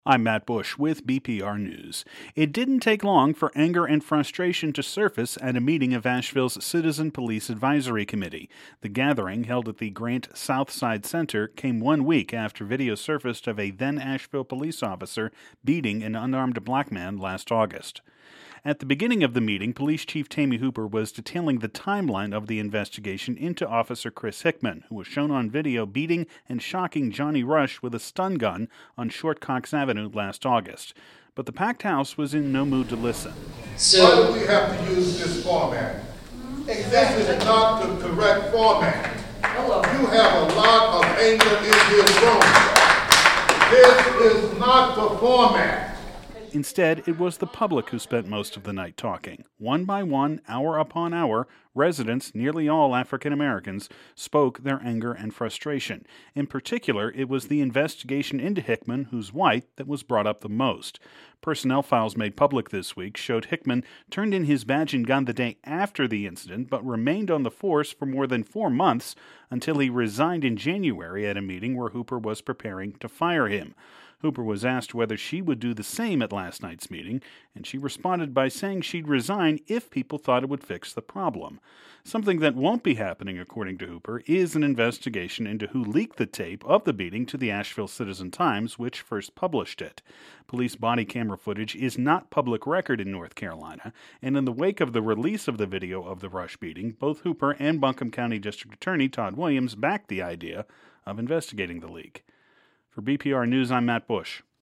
I'm Matt Bush with BPR News. It didn't take long for anger and frustration to surface at a meeting of Asheville's Citizen Police Advisory Committee. The gathering, held at the Grant Southside Center, came 1 week after video surfaced of a then Asheville police officer beating an unarmed black man last August. At the beginning of the meeting, Police Chief Tammy Hooper was detailing the timeline of the investigation into Officer Chris Hickman, who was shown on video beating and shocking Johnny Rush with a stun gun on Short Cox Avenue last August. But the packed house was in no mood to listen. Why do we have to use this format? This is not the correct format. You have a lot of anger in this room. This is not the format. Instead, it was the public who spent most of the night talking. One by one, hour upon hour, residents, nearly all African Americans, spoke their anger and frustration. In particular, it was the investigation into Hickman, who's white, that was brought up the most. Personnel files made public this week showed Hickman turned in his badge and gun the day after the incident, but remained on the force for more than 4 months until he resigned in January at a meeting where Hooper was preparing to fire him. Hooper was asked whether she would do the same at last night's meeting, and she responded by saying she'd resign if people thought it would fix the problem. Something that won't be happening, according to Hooper, is an investigation into who leaked the tape of the beating to the Asheville Citizen-Times, which first published it. Police body camera footage is not public record in North Carolina, and in the wake of the release of the video of the Rush beating, both Hooper and Buncombe County District Attorney Todd Williams backed the idea of investigating the leak. For BPR News, I'm Matt Bush.